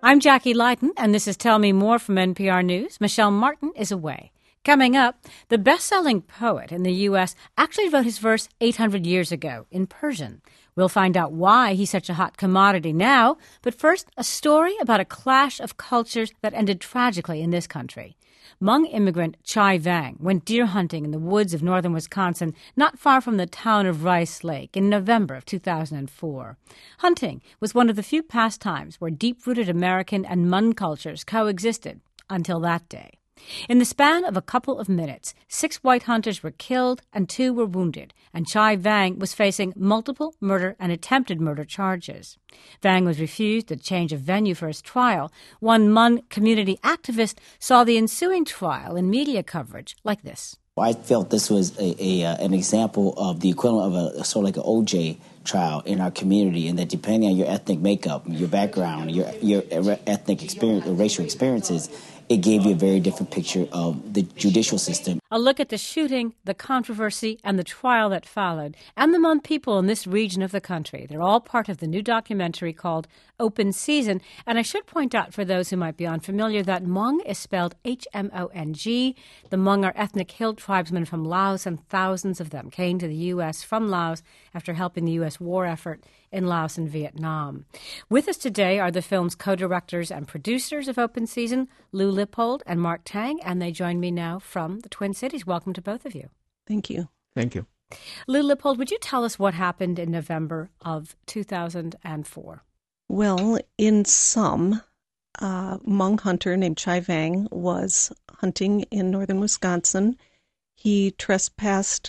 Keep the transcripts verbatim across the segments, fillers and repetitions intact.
I'm Jackie Leighton, and this is Tell Me More from N P R News. Michelle Martin is away. Coming up, the best-selling poet in the U S actually wrote his verse eight hundred years ago in Persian. We'll find out why he's such a hot commodity now, but first, a story about a clash of cultures that ended tragically in this country. Hmong immigrant Chai Vang went deer hunting in the woods of northern Wisconsin, not far from the town of Rice Lake, in November of two thousand four. Hunting was one of the few pastimes where deep-rooted American and Hmong cultures coexisted until that day. In the span of a couple of minutes, six white hunters were killed and two were wounded, and Chai Vang was facing multiple murder and attempted murder charges. Vang was refused a change of venue for his trial. One Hmong community activist saw the ensuing trial in media coverage like this. I felt this was a, a uh, an example of the equivalent of a sort of like an O J trial in our community, and that depending on your ethnic makeup, your background, your your ethnic experience, or racial experiences, it gave you a very different picture of the judicial system. A look at the shooting, the controversy, and the trial that followed, and the Hmong people in this region of the country. They're all part of the new documentary called Open Season. And I should point out, for those who might be unfamiliar, that Hmong is spelled H M O N G. The Hmong are ethnic hill tribesmen from Laos, and thousands of them came to the U S from Laos after helping the U S war effort in Laos and Vietnam. With us today are the film's co-directors and producers of Open Season, Lou Lippold and Mark Tang, and they join me now from the Twin Cities. Welcome to both of you. Thank you. Thank you. Lou Lippold, would you tell us what happened in November of two thousand four? Well, in sum, a Hmong hunter named Chai Vang was hunting in northern Wisconsin. He trespassed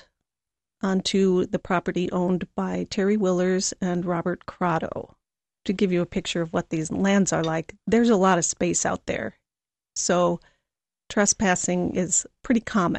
onto the property owned by Terry Willers and Robert Crotto. To give you a picture of what these lands are like, there's a lot of space out there. So trespassing is pretty common.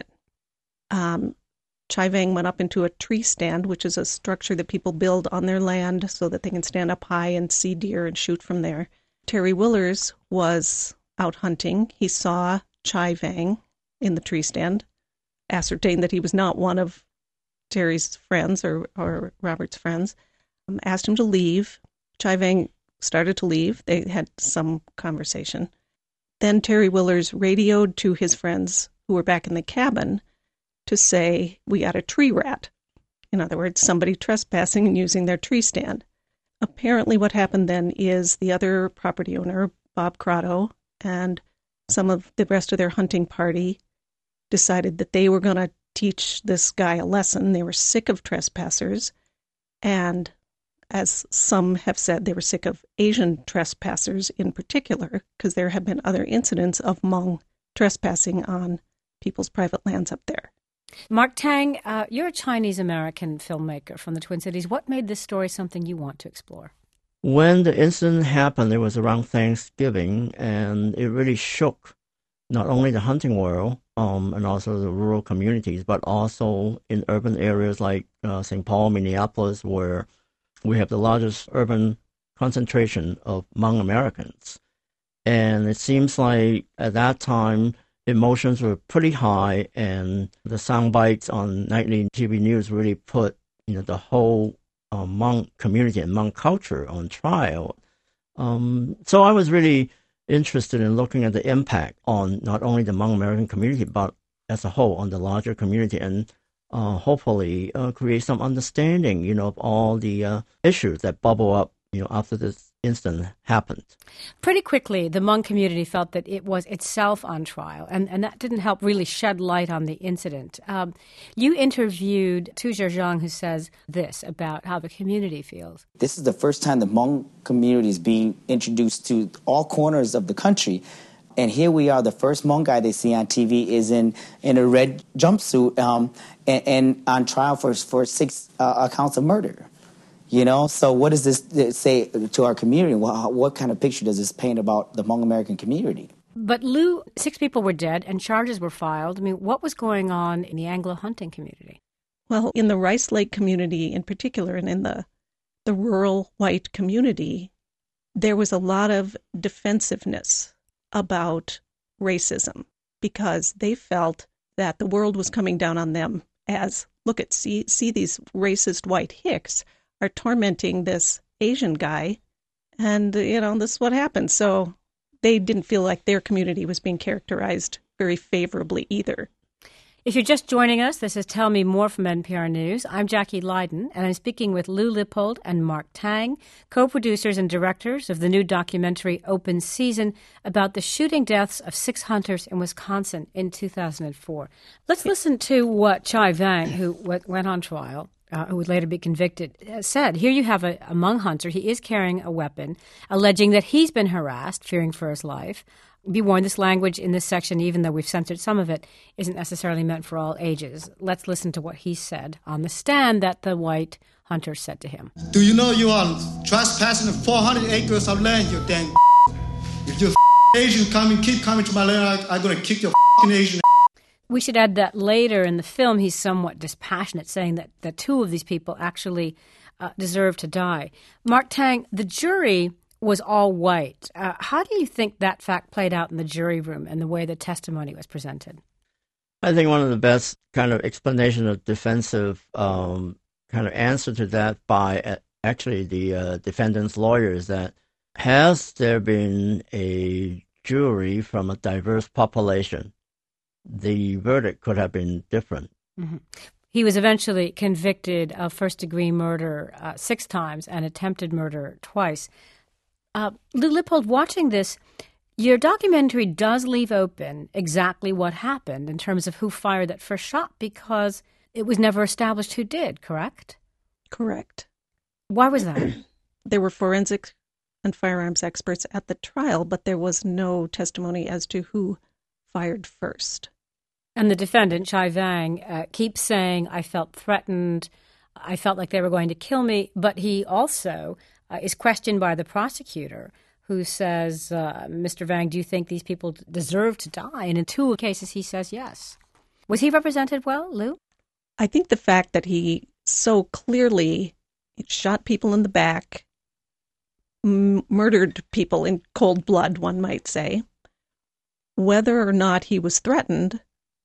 Um, Chai Vang went up into a tree stand, which is a structure that people build on their land so that they can stand up high and see deer and shoot from there. Terry Willers was out hunting. He saw Chai Vang in the tree stand, ascertained that he was not one of Terry's friends or, or Robert's friends, um, asked him to leave. Chai Vang started to leave. They had some conversation. Then Terry Willers radioed to his friends who were back in the cabin to say, we got a tree rat. In other words, somebody trespassing and using their tree stand. Apparently what happened then is the other property owner, Bob Crotto, and some of the rest of their hunting party decided that they were going to teach this guy a lesson. They were sick of trespassers, and as some have said, they were sick of Asian trespassers in particular, because there have been other incidents of Hmong trespassing on people's private lands up there. Mark Tang, uh, you're a Chinese-American filmmaker from the Twin Cities. What made this story something you want to explore? When the incident happened, it was around Thanksgiving, and it really shook not only the hunting world um, and also the rural communities, but also in urban areas like uh, Saint Paul, Minneapolis, where we have the largest urban concentration of Hmong Americans. And it seems like at that time, emotions were pretty high, and the sound bites on nightly T V news really put you know the whole uh, Hmong community and Hmong culture on trial. Um, so I was really interested in looking at the impact on not only the Hmong American community, but as a whole on the larger community, and uh, hopefully uh, create some understanding, you know, of all the uh, issues that bubble up, you know, after this incident happened. Pretty quickly, the Hmong community felt that it was itself on trial, and, and that didn't help really shed light on the incident. Um, you interviewed Tu Zhejiang, who says this about how the community feels. This is the first time the Hmong community is being introduced to all corners of the country. And here we are, the first Hmong guy they see on T V is in, in a red jumpsuit um, and, and on trial for, for six uh, counts of murder. You know, so what does this say to our community? What, what kind of picture does this paint about the Hmong American community? But Lou, six people were dead and charges were filed. I mean, what was going on in the Anglo hunting community? Well, in the Rice Lake community in particular, and in the, the rural white community, there was a lot of defensiveness about racism because they felt that the world was coming down on them as, look at, see, see these racist white hicks are tormenting this Asian guy, and, you know, this is what happened. So they didn't feel like their community was being characterized very favorably either. If you're just joining us, this is Tell Me More from N P R News. I'm Jackie Leiden, and I'm speaking with Lou Lippold and Mark Tang, co-producers and directors of the new documentary Open Season about the shooting deaths of six hunters in Wisconsin in two thousand four. Let's listen to what Chai Vang, who went on trial, uh, who would later be convicted, said. Here you have a, a Hmong hunter. He is carrying a weapon, alleging that he's been harassed, fearing for his life. Be warned, this language in this section, even though we've censored some of it, isn't necessarily meant for all ages. Let's listen to what he said on the stand that the white hunter said to him. Do you know you are trespassing four hundred acres of land, you dang If you're Asian coming, keep coming to my land, I, I'm going to kick your Asian. We should add that later in the film, he's somewhat dispassionate, saying that, that two of these people actually uh, deserve to die. Mark Tang, the jury was all white. Uh, how do you think that fact played out in the jury room and the way the testimony was presented? I think one of the best kind of explanation of defensive um, kind of answer to that by uh, actually the uh, defendant's lawyer is that has there been a jury from a diverse population, the verdict could have been different. Mm-hmm. He was eventually convicted of first-degree murder uh, six times and attempted murder twice. Uh, Lou Lippold, watching this, your documentary does leave open exactly what happened in terms of who fired that first shot because it was never established who did, correct? Correct. Why was that? There were forensic and firearms experts at the trial, but there was no testimony as to who fired first. And the defendant, Chai Vang, uh, keeps saying, I felt threatened, I felt like they were going to kill me, but he also Uh, is questioned by the prosecutor, who says, uh, Mister Vang, do you think these people deserve to die? And in two cases, he says yes. Was he represented well, Lou? I think the fact that he so clearly shot people in the back, m- murdered people in cold blood, one might say, whether or not he was threatened,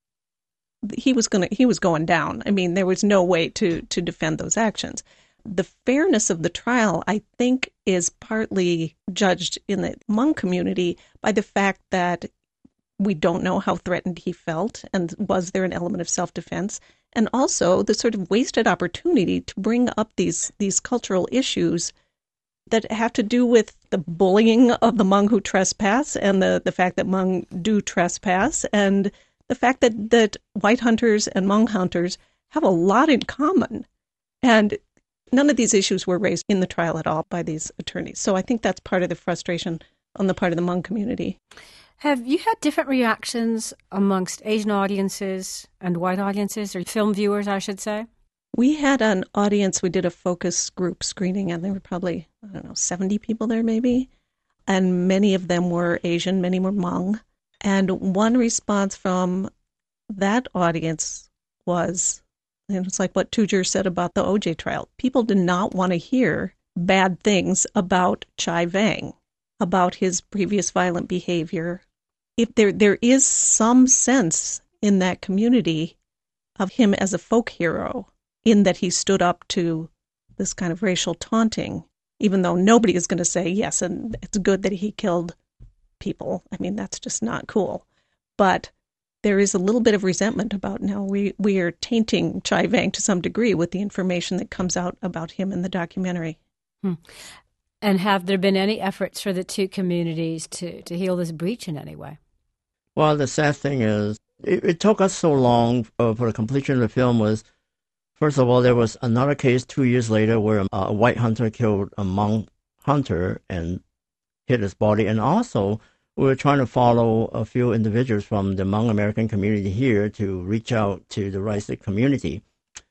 he was going he was going down. I mean, there was no way to, to defend those actions. The fairness of the trial, I think, is partly judged in the Hmong community by the fact that we don't know how threatened he felt, and was there an element of self-defense, and also the sort of wasted opportunity to bring up these these cultural issues that have to do with the bullying of the Hmong who trespass, and the, the fact that Hmong do trespass, and the fact that, that white hunters and Hmong hunters have a lot in common. And none of these issues were raised in the trial at all by these attorneys. So I think that's part of the frustration on the part of the Hmong community. Have you had different reactions amongst Asian audiences and white audiences, or film viewers, I should say? We had an audience, we did a focus group screening, and there were probably, I don't know, seventy people there maybe. And many of them were Asian, many were Hmong. And one response from that audience was, and it's like what Tujer said about the O J trial. People did not want to hear bad things about Chai Vang, about his previous violent behavior. If there there is some sense in that community of him as a folk hero, in that he stood up to this kind of racial taunting, even though nobody is going to say, yes, and it's good that he killed people. I mean, that's just not cool. But there is a little bit of resentment about now we, we are tainting Chai Vang to some degree with the information that comes out about him in the documentary. Hmm. And have there been any efforts for the two communities to, to heal this breach in any way? Well, the sad thing is, it, it took us so long uh, for the completion of the film was, first of all, there was another case two years later where a, a white hunter killed a Hmong hunter and hit his body, and also we were trying to follow a few individuals from the Hmong American community here to reach out to the Rice community.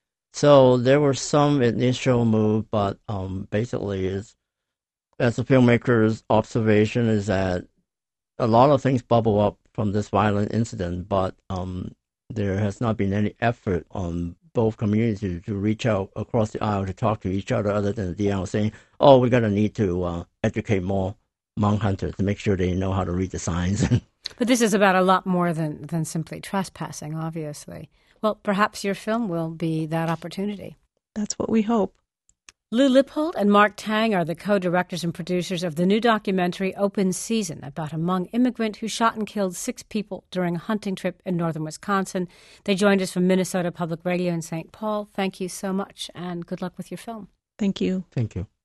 So there were some initial move, but um, basically, is, as a filmmaker's observation, is that a lot of things bubble up from this violent incident, but um, there has not been any effort on both communities to reach out across the aisle to talk to each other, other than the D L saying, oh, we're going to need to uh, educate more Hmong hunters to make sure they know how to read the signs. But this is about a lot more than, than simply trespassing, obviously. Well, perhaps your film will be that opportunity. That's what we hope. Lou Lippold and Mark Tang are the co-directors and producers of the new documentary Open Season about a Hmong immigrant who shot and killed six people during a hunting trip in northern Wisconsin. They joined us from Minnesota Public Radio in Saint Paul. Thank you so much, and good luck with your film. Thank you. Thank you.